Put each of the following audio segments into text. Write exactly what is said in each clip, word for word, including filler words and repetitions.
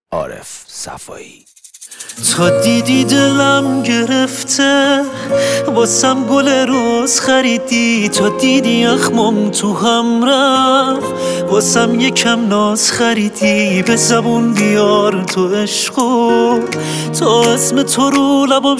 عارف صفایی. تا دیدی دلم گرفته واسم گل روز خریدی، تا دیدی اخمام تو هم رفت واسم یکم ناز خریدی. به زبون بیار تو عشقو، تا اسم تو رو لبام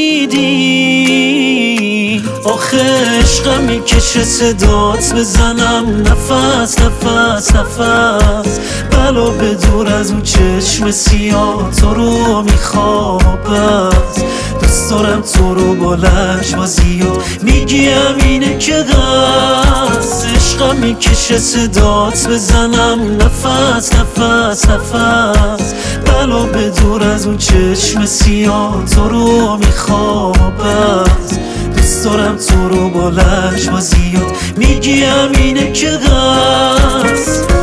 شنیدی. آخه عشقم میکشه صدات بزنم نفس نفس نفس، بلا به دور از اون چشم سیاه تو رو میخوام بس. دوست دارم تو رو با لجبازی و میگیم اینه که قصد. عشقم میکشه صدات بزنم نفس نفس نفس، بلا به دور از اون چشم سیاه تو رو میخوام بس. دوست دارم تو رو با لجبازی و میگیم اینه که قصد.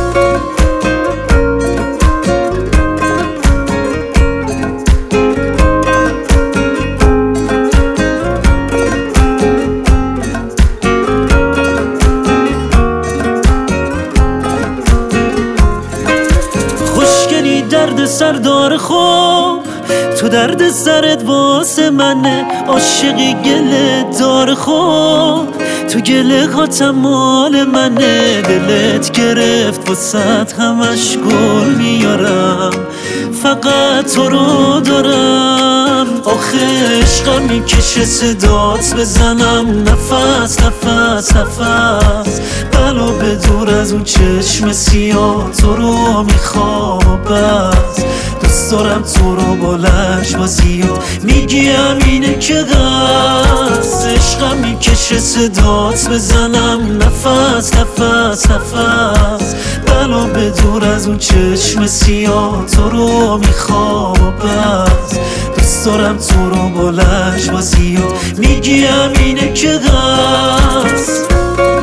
درد سر داره خوب تو درد سرت واسه منه، عاشقی گله داره خوب تو گله هاتم مال منه. دلت گرفت واسه همش گل میارم، فقط تو رو دارم. آخه عشقم میکشه صدات بزنم نفس نفس نفس، بلا به دور از اون چشم سیاه تو رو میخوام بس. دوست دارم تو رو با لجبازی و میگیم اینه که قصد. عشقم میکشه صدات بزنم نفس نفس نفس، بلا به دور از اون چشم سیاه تو رو میخوام بس. دوست دارم تو رو با لجبازی و میگیم اینه که قصد.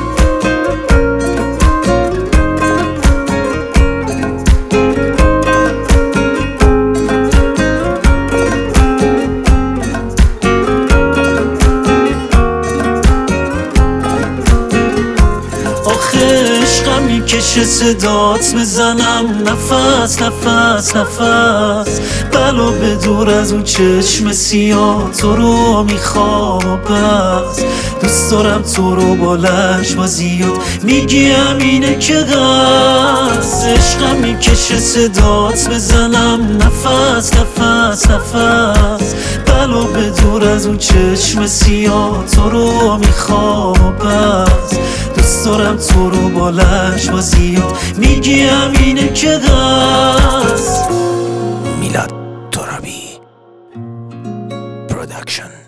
عشقم میکشه صدات بزنم نفس نفس نفس، بلا به دور از اون چشم سیاه تو رو میخوام بس. دوست دارم تو رو با لجبازی و میگیم اینه که قصد. عشقم میکشه صدات بزنم نفس نفس نفس، بلا به دور از اون چشم سیاه تو رو میخوام بس. دوست دارم تو رو با لجبازی و میگیم اینه که قصد. میلاد ترابی پروداکشن.